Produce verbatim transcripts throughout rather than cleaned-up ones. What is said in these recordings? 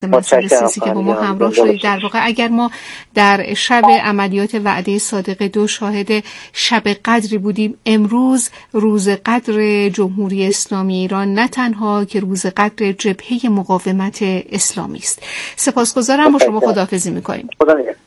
مسئول سیسی که با ما همراه شدید. در واقع اگر ما در شب عملیات وعده صادق دو شاهد شب قدری بودیم، امروز روز قدر جمهوری اسلامی ایران نه تنها که روز قدر جبهه مقاومت اسلامی است. سپاسگزارم، با شما خداحافظی می‌کنیم. خدا نگهدار.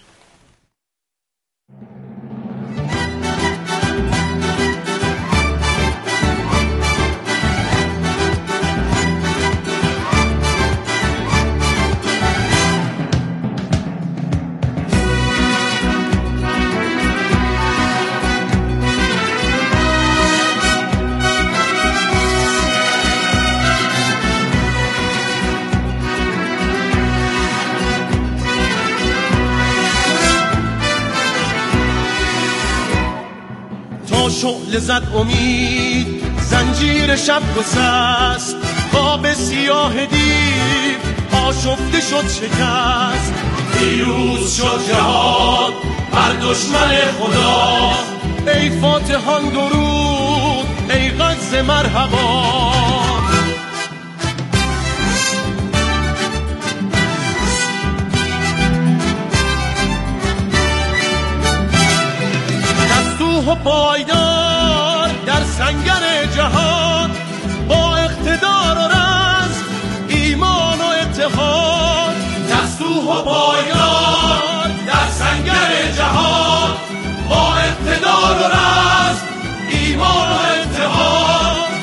شعله زد امید، زنجیر شب گسست، خواب سیاه دیو آشفته شد شکست. پیروز شد جهاد بر دشمن خدا، ای فاتحان درود، ای غزه مرحبا. و پایدار در سنگر جهان، با اقتدار و رزم، ایمان و اتحاد. دستوح و پایدار در سنگر جهان، با اقتدار و رزم، ایمان و اتحاد.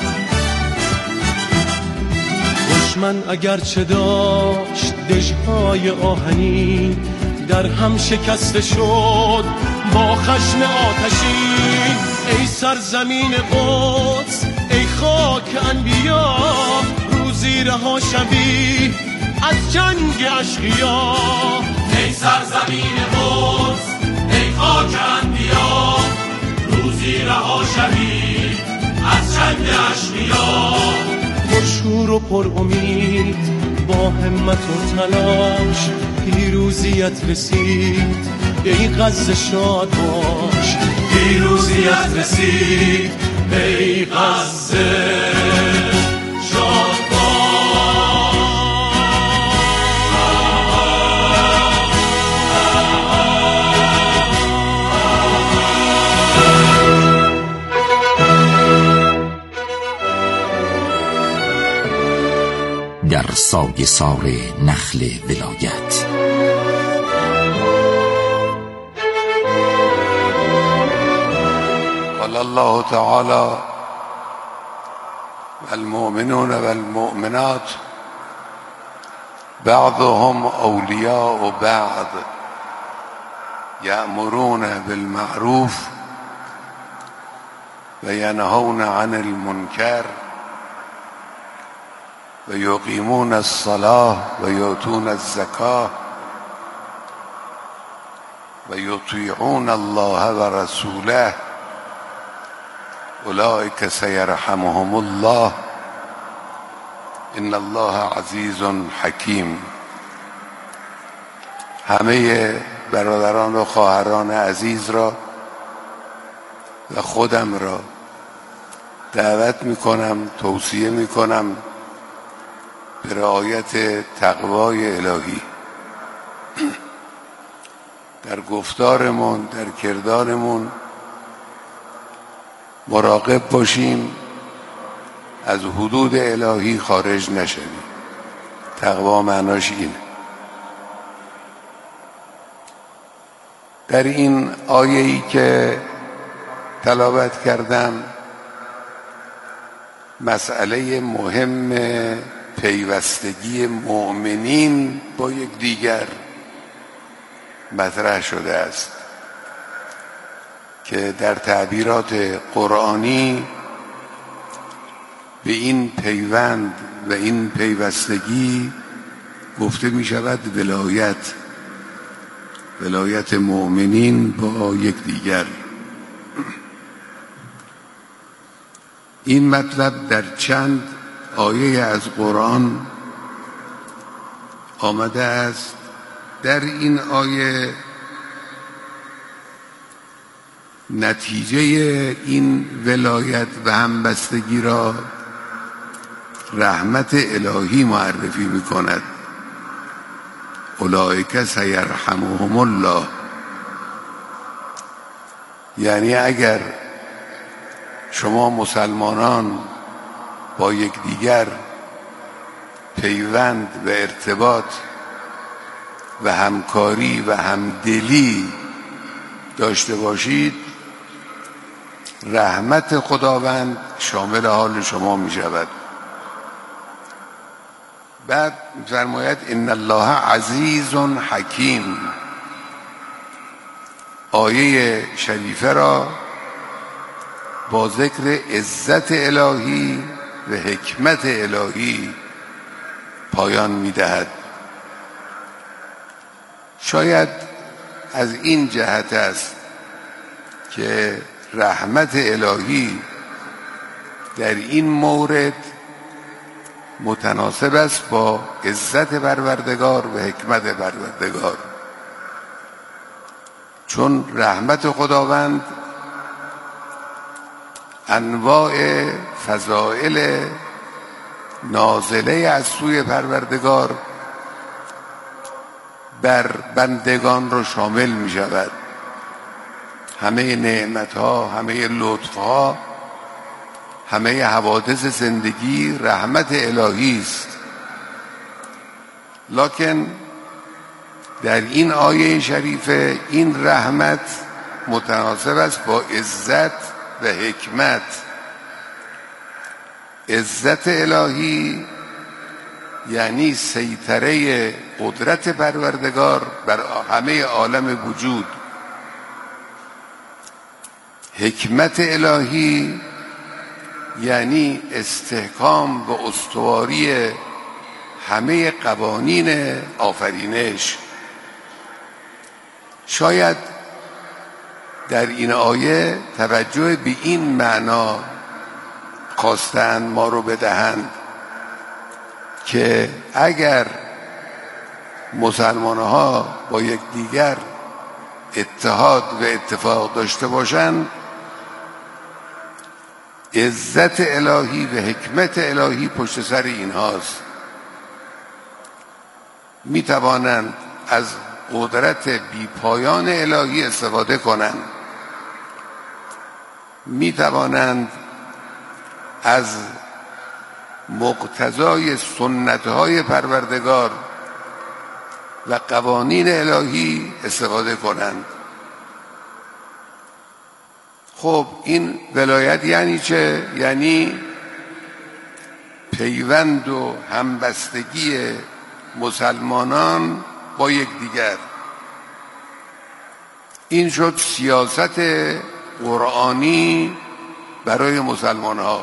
دشمن اگرچه داشت دژهای آهنی، در هم شکسته شد با خشم آتشین. ای سرزمین قدس، ای خاک انبیا، روزی رها شوی از جنگ اشقیا. ای سرزمین قدس، ای خاک انبیا، روزی رها شوی از جنگ اشقیا. پرشور و پر امید، با همت و تلاش، پیروزیت رسید. ای غزه شاد باش، پیروزیت رسید. ای غزه شاد در سایه‌سار نخل ولایت. قال الله تعالى والمؤمنون والمؤمنات بعضهم أولياء بعض يأمرون بالمعروف وينهون عن المنكر ويقيمون الصلاة ويؤتون الزكاة ويطيعون الله ورسوله اولئک سیرحمهم الله ان الله عزیز حکیم. همه برادران و خواهران عزیز را و خودم را دعوت میکنم، توصیه میکنم به رعایت تقوای الهی در گفتارمون، در کردارمون. مراقب باشیم از حدود الهی خارج نشویم. تقوا معناش اینه. در این آیه‌ای که تلاوت کردم مسئله مهم پیوستگی مؤمنین با یک دیگر مطرح شده است که در تعبیرات قرآنی به این پیوند و این پیوستگی گفته می شود ولایت، ولایت مؤمنین با یکدیگر. این مطلب در چند آیه از قرآن آمده است. در این آیه نتیجه این ولایت و همبستگی را رحمت الهی معرفی می کند اولئک سیرحمهم الله. یعنی اگر شما مسلمانان با یکدیگر پیوند و ارتباط و همکاری و همدلی داشته باشید، رحمت خداوند شامل حال شما می شود. بعد فرماید ان الله عزیز حکیم. آیه شریفه را با ذکر عزت الهی و حکمت الهی پایان می دهد. شاید از این جهت است که رحمت الهی در این مورد متناسب است با عزت پروردگار و حکمت پروردگار، چون رحمت خداوند انواع فضائل نازله از سوی پروردگار بر بندگان را شامل می شود. همه نعمتها، همه لطفها، همه حوادث زندگی رحمت الهی است. لکن در این آیه شریفه این رحمت متناسب است با عزت و حکمت. عزت الهی یعنی سیطره قدرت پروردگار بر همه عالم وجود. حکمت الهی یعنی استحکام و استواری همه قوانین آفرینش. شاید در این آیه توجه به این معنا خواستند ما رو بدهند که اگر مسلمان‌ها با یکدیگر اتحاد و اتفاق داشته باشند، عزت الهی و حکمت الهی پشت سر اینهاست. می توانند از قدرت بیپایان الهی استفاده کنند، می توانند از مقتضای سنت‌های پروردگار و قوانین الهی استفاده کنند. خب این ولایت یعنی چه؟ یعنی پیوند و همبستگی مسلمانان با یکدیگر. این شد سیاست قرآنی برای مسلمان‌ها.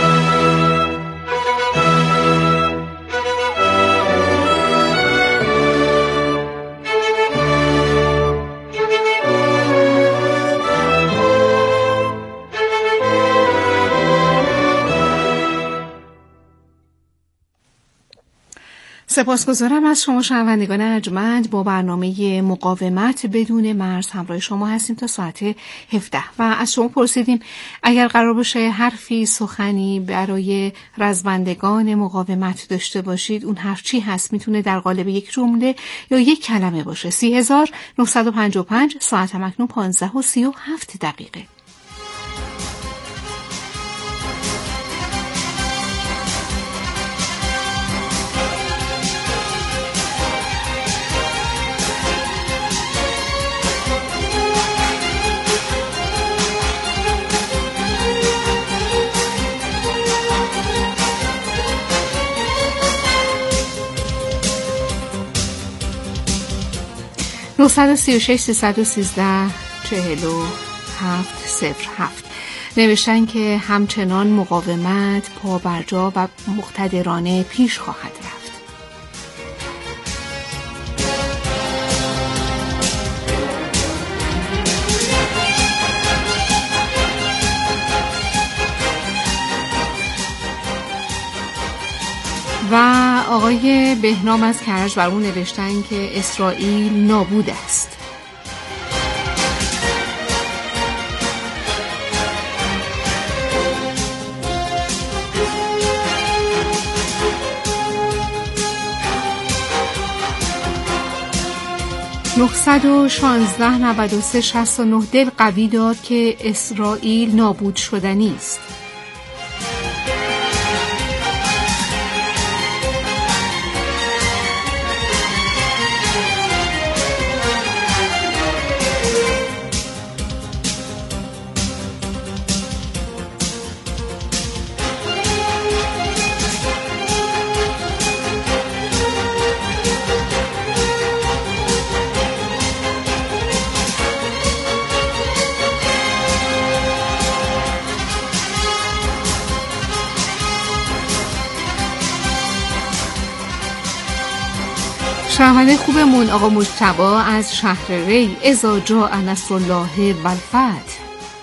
سپاسگزارم از شما شنوندگان ارجمند. با برنامه مقاومت بدون مرز همراه شما هستیم تا ساعت هفده و از شما پرسیدیم اگر قرار باشه حرفی سخنی برای رزمندگان مقاومت داشته باشید، اون حرف چی هست؟ میتونه در قالب یک جمله یا یک کلمه باشه. سی هزار نهصد و پنجاه و پنج، ساعت هم اکنون پانزده و سی و هفت دقیقه. نهصد و سی و شش سیصد و سیزده چهل و هفت صفر هفت نوشتن که همچنان مقاومت پابرجا و مقتدرانه پیش خواهد رفت. و آقای بهنام از کرج برامون نوشتن که اسرائیل نابود است. نهصد و شانزده نود و سه شصت و نه دل قوی داد که اسرائیل نابود شدنی است. شنونده خوبمون آقا مجتبی از شهر ری، اذا جاء نصر الله و الفتح.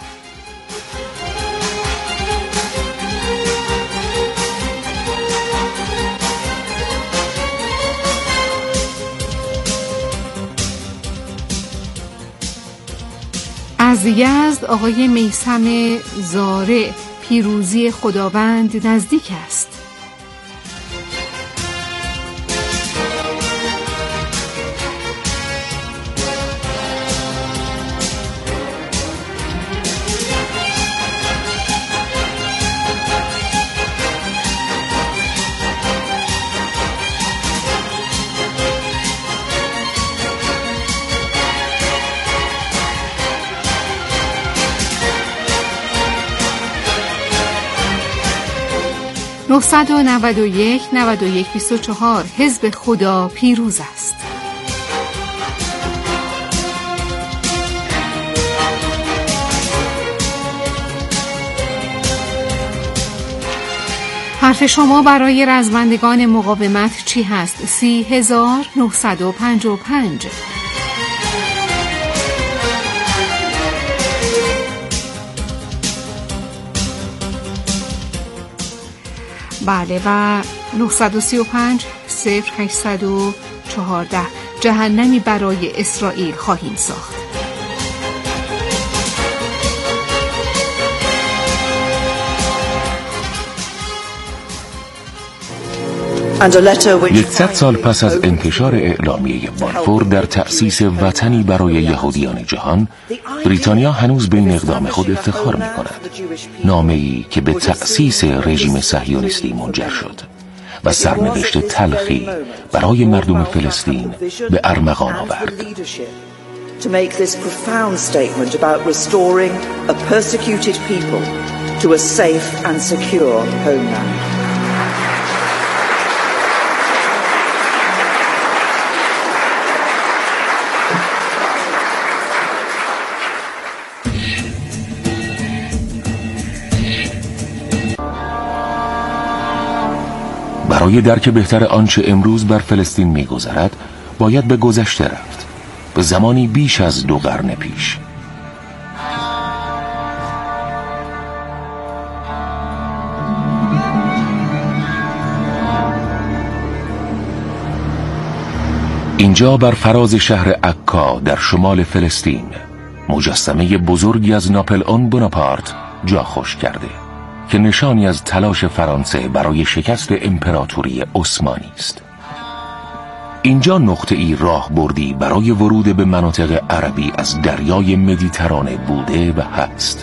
از یزد آقای میثم زارع، پیروزی خداوند نزدیک است. نهصد و نود و یک نود و یک بیست و چهار حزب خدا پیروز است. حرف شما برای رزمندگان مقاومت چی هست؟ سی هزار نهصد و پنجاه و پنج. بله و نهصد و سی و پنج صفر هشتصد و چهارده جهنمی برای اسرائیل خواهیم ساخت. یکصد سال پس از انتشار اعلامیه بالفور در تأسیس وطنی برای یهودیان جهان، بریتانیا هنوز به این اقدام خود افتخار می کند. نامه‌ای که به تأسیس رژیم صهیونیستی منجر شد و سرنوشت تلخی برای مردم فلسطین به ارمغان آورد. To make this profound statement about restoring a persecuted people to a safe and secure homeland. برای درک بهتر آنچه امروز بر فلسطین می‌گذرد، باید به گذشته رفت، به زمانی بیش از دو قرن پیش. اینجا بر فراز شهر عکا در شمال فلسطین، مجسمه بزرگی از ناپلئون بوناپارت جا خوش کرده که نشانی از تلاش فرانسه برای شکست امپراتوری عثمانی است. اینجا نقطه ای راه بردی برای ورود به مناطق عربی از دریای مدیترانه بوده و هست.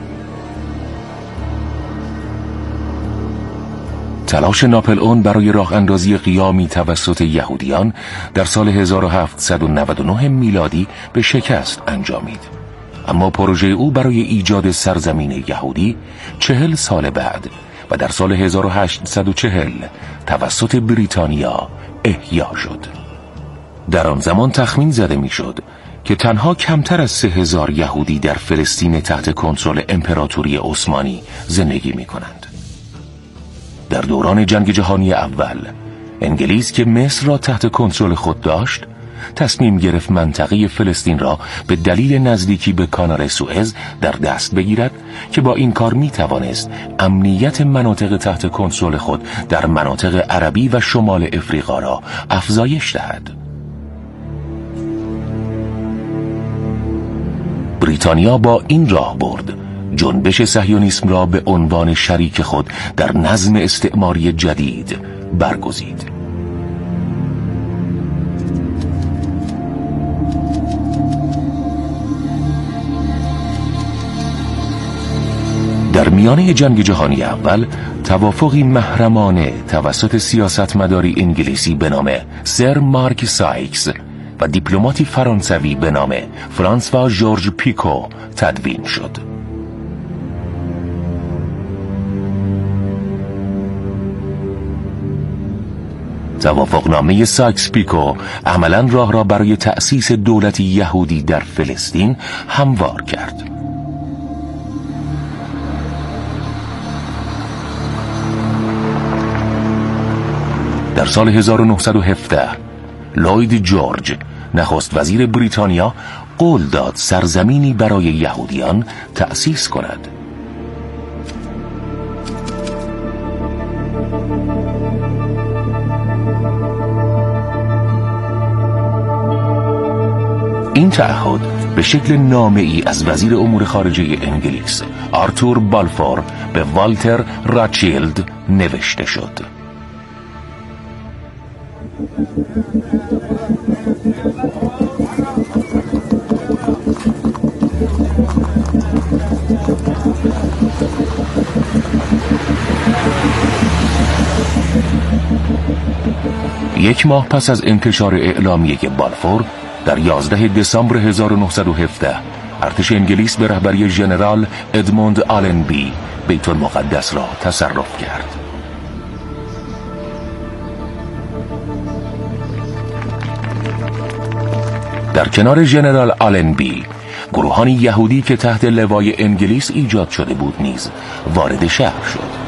تلاش ناپلئون برای راه اندازی قیامی توسط یهودیان در سال هزار و هفتصد و نود و نه میلادی به شکست انجامید، اما پروژه او برای ایجاد سرزمین یهودی چهل سال بعد و در سال هزار و هشتصد و چهل توسط بریتانیا احیا شد. در آن زمان تخمین زده میشد که تنها کمتر از سه هزار یهودی در فلسطین تحت کنترل امپراتوری عثمانی زندگی می کنند. در دوران جنگ جهانی اول، انگلیس که مصر را تحت کنترل خود داشت، تصمیم گرفت منطقه فلسطین را به دلیل نزدیکی به کانال سوئز در دست بگیرد که با این کار می توانست امنیت مناطق تحت کنترل خود در مناطق عربی و شمال افریقا را افزایش دهد. بریتانیا با این راه برد جنبش صهیونیسم را به عنوان شریک خود در نظم استعماری جدید برگزید. در میانه جنگ جهانی اول توافقی محرمانه توسط سیاستمداری انگلیسی به نام سر مارک سایکس و دیپلماتی فرانسوی به نام فرانسوا ژورژ پیکو تدوین شد. توافقنامه سایکس پیکو عملاً راه را برای تأسیس دولتی یهودی در فلسطین هموار کرد. در سال هزار و نهصد و هفده لوید جورج نخست وزیر بریتانیا قول داد سرزمینی برای یهودیان تأسیس کند. این تعهد به شکل نامه‌ای از وزیر امور خارجه انگلیس آرتور بالفور به والتر راچیلد نوشته شد. یک ماه پس از انتشار اعلامیه بالفور در یازده دسامبر هزار و نهصد و هفده ارتش انگلیس به رهبری ژنرال ادموند آلنبی بیت المقدس را تصرف کرد. در کنار ژنرال آلنبی گروهان یهودی که تحت لوای انگلیس ایجاد شده بود نیز وارد شهر شد.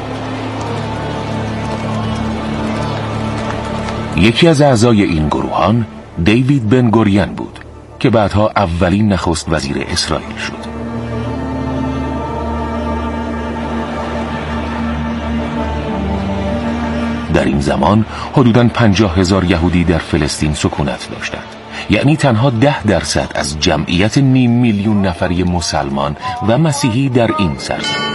یکی از اعضای این گروهان دیوید بن گوریون بود که بعدها اولین نخست وزیر اسرائیل شد. در این زمان حدوداً پنجاه هزار یهودی در فلسطین سکونت داشتند، یعنی تنها ده درصد از جمعیت نیم میلیون نفری مسلمان و مسیحی در این سرزمین.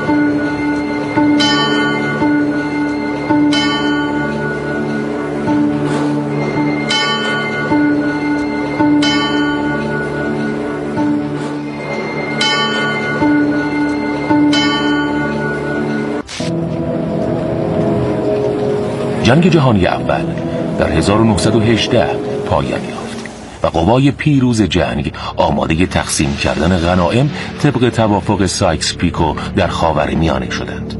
جنگ جهانی اول در هزار و نهصد و هجده پایان یافت و قوای پیروز جنگ آماده تقسیم کردن غنایم طبق توافق سایکس پیکو در خاورمیانه شدند.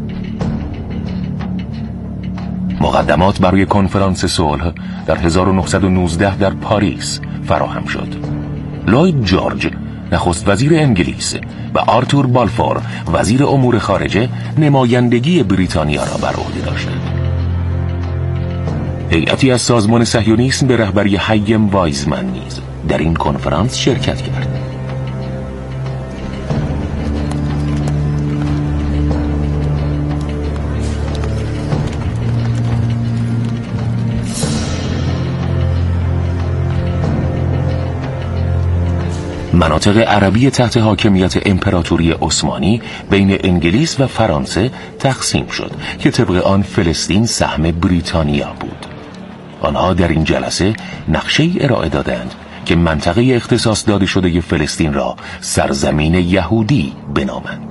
مقدمات برای کنفرانس صلح در هزار و نهصد و نوزده در پاریس فراهم شد. لوید جورج نخست وزیر انگلیس و آرتور بالفور وزیر امور خارجه نمایندگی بریتانیا را بر عهده داشتند. هیئتی از سازمان صهیونیسم به رهبری هایم وایزمن نیز در این کنفرانس شرکت کرد. مناطق عربی تحت حاکمیت امپراتوری عثمانی بین انگلیس و فرانسه تقسیم شد که طبق آن فلسطین سهم بریتانیا بود. آنها در این جلسه نقشه‌ای ارائه دادند که منطقه اختصاص داده شده فلسطین را سرزمین یهودی بنامند.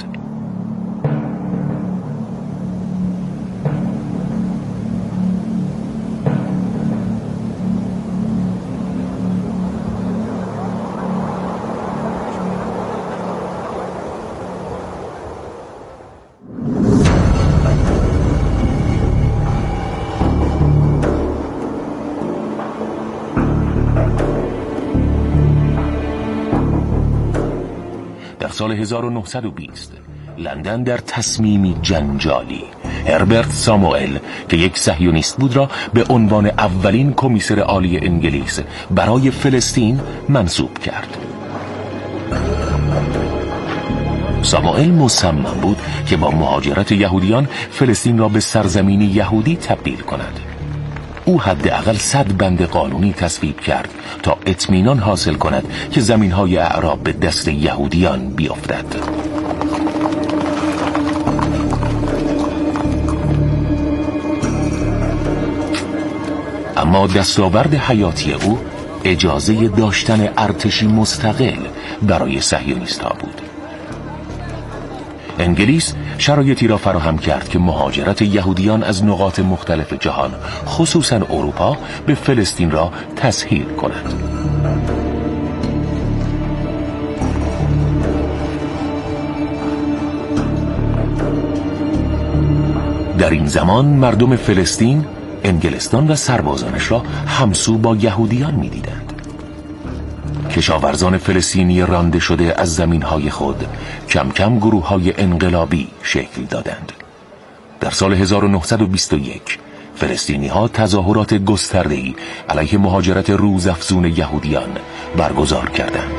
سال هزار و نهصد و بیست لندن در تصمیمی جنجالی هربرت ساموئل که یک صهیونیست بود را به عنوان اولین کمیسر عالی انگلیس برای فلسطین منصوب کرد. ساموئل مصمم بود که با مهاجرت یهودیان فلسطین را به سرزمین یهودی تبدیل کند. او حداقل صد بند قانونی تصویب کرد تا اطمینان حاصل کند که زمین‌های اعراب به دست یهودیان بیفتد. اما دستاورد حیاتی او اجازه داشتن ارتشی مستقل برای صهیونیست‌ها بود. انگلیس شرایطی را فراهم کرد که مهاجرت یهودیان از نقاط مختلف جهان خصوصا اروپا به فلسطین را تسهیل کند. در این زمان مردم فلسطین انگلستان و سربازانش را همسو با یهودیان می‌دیدند. کشاورزان فلسطینی رانده شده از زمین‌های خود کم کم گروه‌های انقلابی شکل دادند. در سال هزار و نهصد و بیست و یک فلسطینی‌ها تظاهرات گسترده‌ای علیه مهاجرت روزافزون یهودیان برگزار کردند.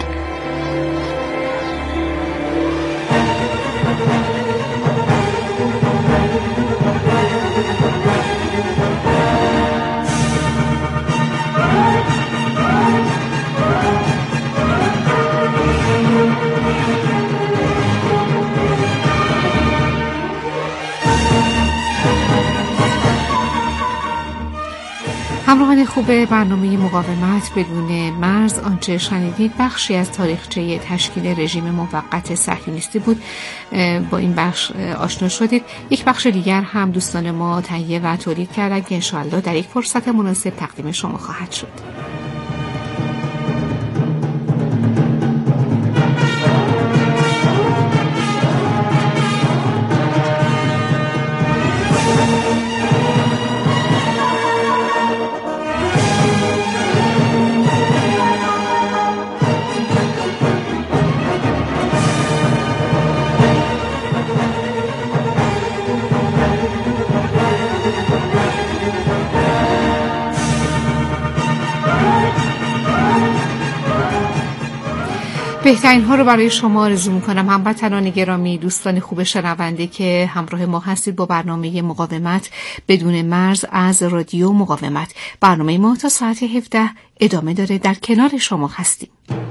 همراهان خوب برنامه مقاومت بدون مرز، آنچه شنیدید بخشی از تاریخچه تشکیل رژیم موقت صهیونیستی بود. با این بخش آشنا شدید. یک بخش دیگر هم دوستان ما تهیه و تولید کردن که انشاءالله در یک فرصت مناسب تقدیم شما خواهد شد. بهترین ها رو برای شما آرزو میکنم. هموطنان گرامی، دوستان خوب شنونده که همراه ما هستید با برنامه مقاومت بدون مرز از رادیو مقاومت. برنامه ما تا ساعت هفده ادامه داره. در کنار شما هستیم.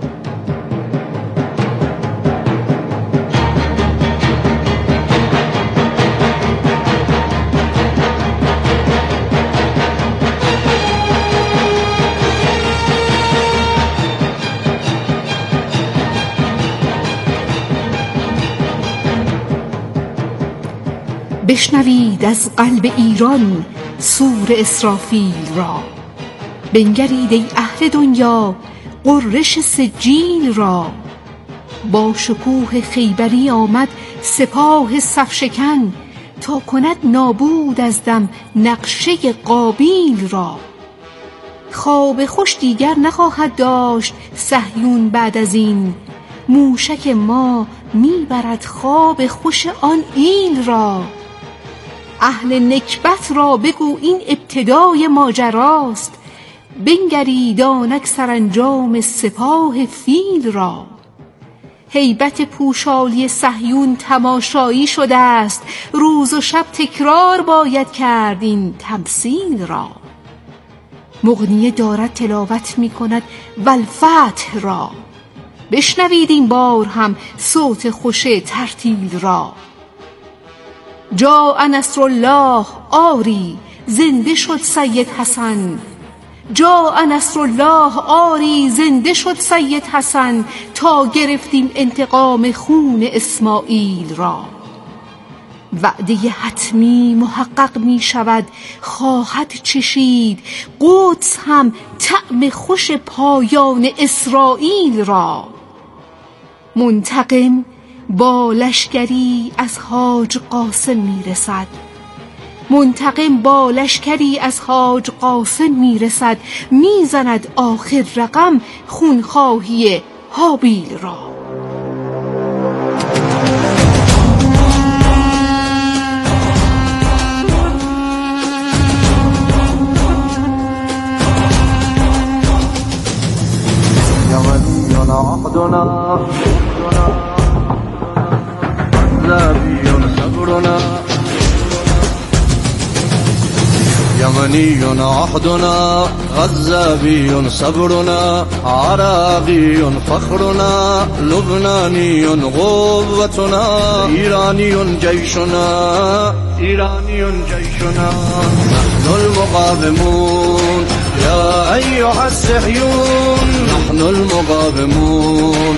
بشنوید از قلب ایران سور اسرافیل را، بنگرید ای اهل دنیا غرش سجیل را. با شکوه خیبری آمد سپاه صفشکن، تا کند نابود از دم نقشه قابیل را. خواب خوش دیگر نخواهد داشت صهیون بعد از این، موشک ما میبرد خواب خوش آن ایل را. اهل نکبت را بگو این ابتدای ماجراست، بنگرید آنک سرانجام سپاه فیل را. هیبت پوشالی صهیون تماشایی شده است، روز و شب تکرار باید کرد این تمثیل را. مغنیه دارد تلاوت می کند والفتح را، بشنوید این بار هم صوت خوش ترتیل را. جاء نصر الله آری زنده شد سید حسن، جاء نصر الله آری زنده شد سید حسن، تا گرفتیم انتقام خون اسماعیل را. وعده حتمی محقق می شود خواهد چشید، قدس هم طعم خوش پایان اسرائیل را. منتقم با لشکری از حاج قاسم میرسد، منتقم با لشکری از حاج قاسم میرسد، میزند آخر رقم خونخواهی هابیل را. یمنیون عقدنا غزابیون صبرنا، یمنیون عهدنا غزابیون صبرنا، عراقیون فخرنا لبنانیون قوتنا، ایرانیون جیشنا ایرانیون جیشنا. نحن المقاومون یا ایها الصهیون، نحن المقاومون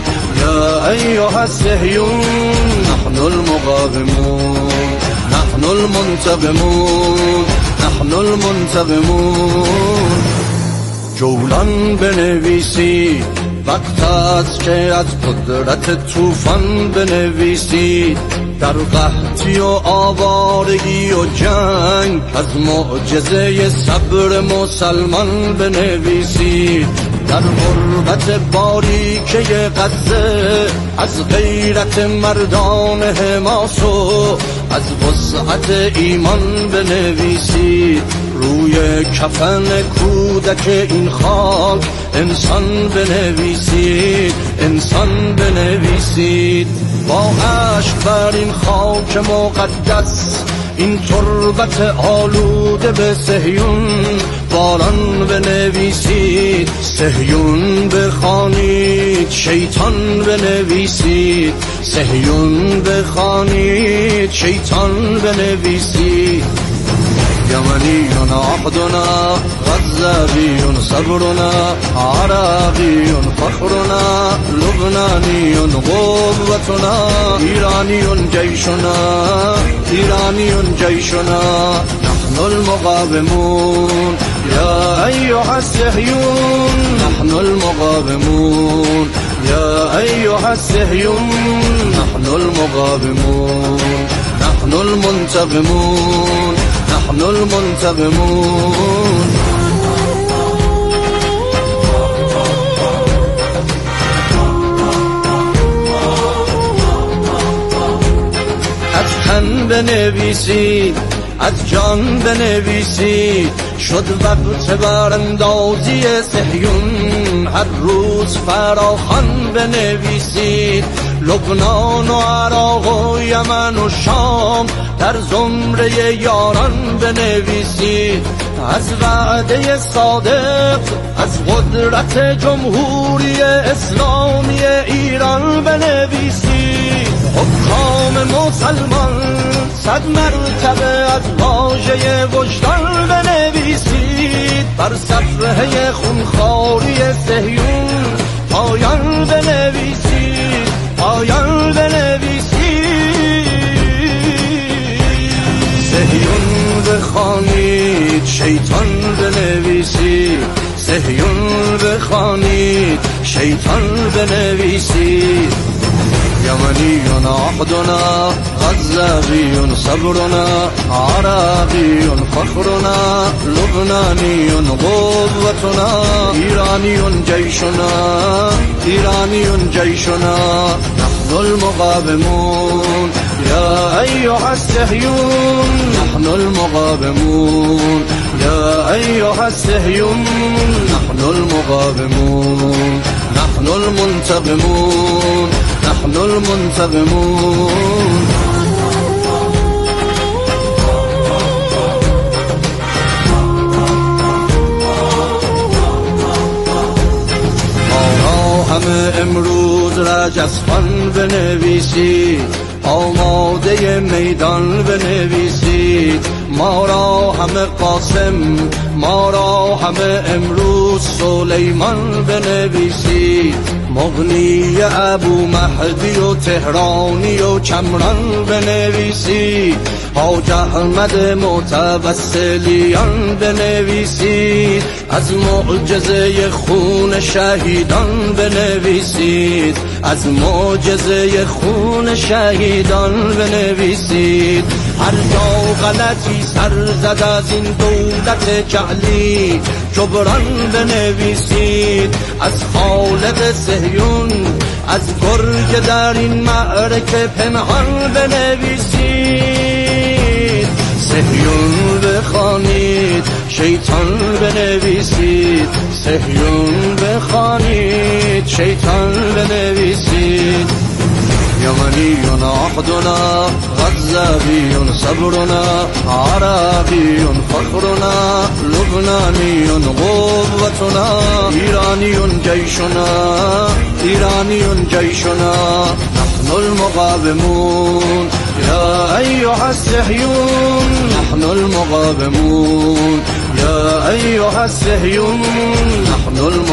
يا أيها الصهيون نحن المقاومون نحن المنتقمون نحن المنتقمون. جولان بنویسید وقت است که از قدرت طوفان بنویسید، در قحطی و آوارگی و جنگ از معجزه صبر مسلمان بنویسید، در غربت باریکه غزه از غیرت مردان حماس و از وسعت ایمان بنویسید، روی کفن کودک این خاک انسان بنویسید انسان بنویسید. با عشق بر این خاک مقدس این تربت آلوده به صهیون باران بنویسید، صهیون بخوانید شیطان بنویسید، صهیون بخوانید شیطان بنویسید. یمنی عهدنا غزاوی صبرنا عراقی فخرنا لبنانی قوتنا ایرانی جیشنا ایرانی جیشنا نحن المقاومون یا ایها الصهیون نحن المقاومون یا ایها الصهیون نحن المقاومون نحن المنتقمون نحن المنتقمون. از تن بنویسید از جان بنویسید، شد وقت براندازی صهیون، هر روز فراخوان بنویسید، لبنان و عراق و یمن و شام در زمره یاران بنویسید، از وعده صادق از قدرت جمهوری اسلامی ایران بنویسید، حکام مسلمان صد مرتبه از واژه وجدان بنویسید، بر صفحه خونخواری صهیون پایان بنویسید پایان بنویسید. صهیون بخوانید شیطان بنویسید، صهیون بخوانید شیطان بنویسید. یمنی عهدنا غزاوی صبرنا عراقی فخرنا لبنانی قوتنا ایرانی جیشنا ایرانی جیشنا نحن المقاومون یا ایها الصهیون نحن المقاومون یا ایها الصهیون نحن المقاومون نحن المنتقمون نحن المنتقمون. ما همه امروز رجزخوان بنویسید، آماده میدان بنویسید، ما را همه قاسم ما را همه امروز سلیمان بنویسید، مغنی ابو مهدی و تهرانی و کمران بنویسید، حاج احمد متوسلیان بنویسید، از معجزه خون شهیدان بنویسید، از معجزه خون شهیدان بنویسید. هر جا غلطی سر زد از این دولت جعلی جبران بنویسید، از خالق صهیون از گرگ در این معرکه پنهان بنویسید، صهیون بخوانید شیطان بنویسید، صهیون بخوانید شیطان بنویسید. یمنی عهدنا غزاوی صبرنا عراقی فخرنا لبنانی قوتنا ایرانی جیشنا ایرانی جیشنا نحن المقاومون یا ایها الصهیون نحن المقاومون یا ایها الصهیون نحن المقاومون.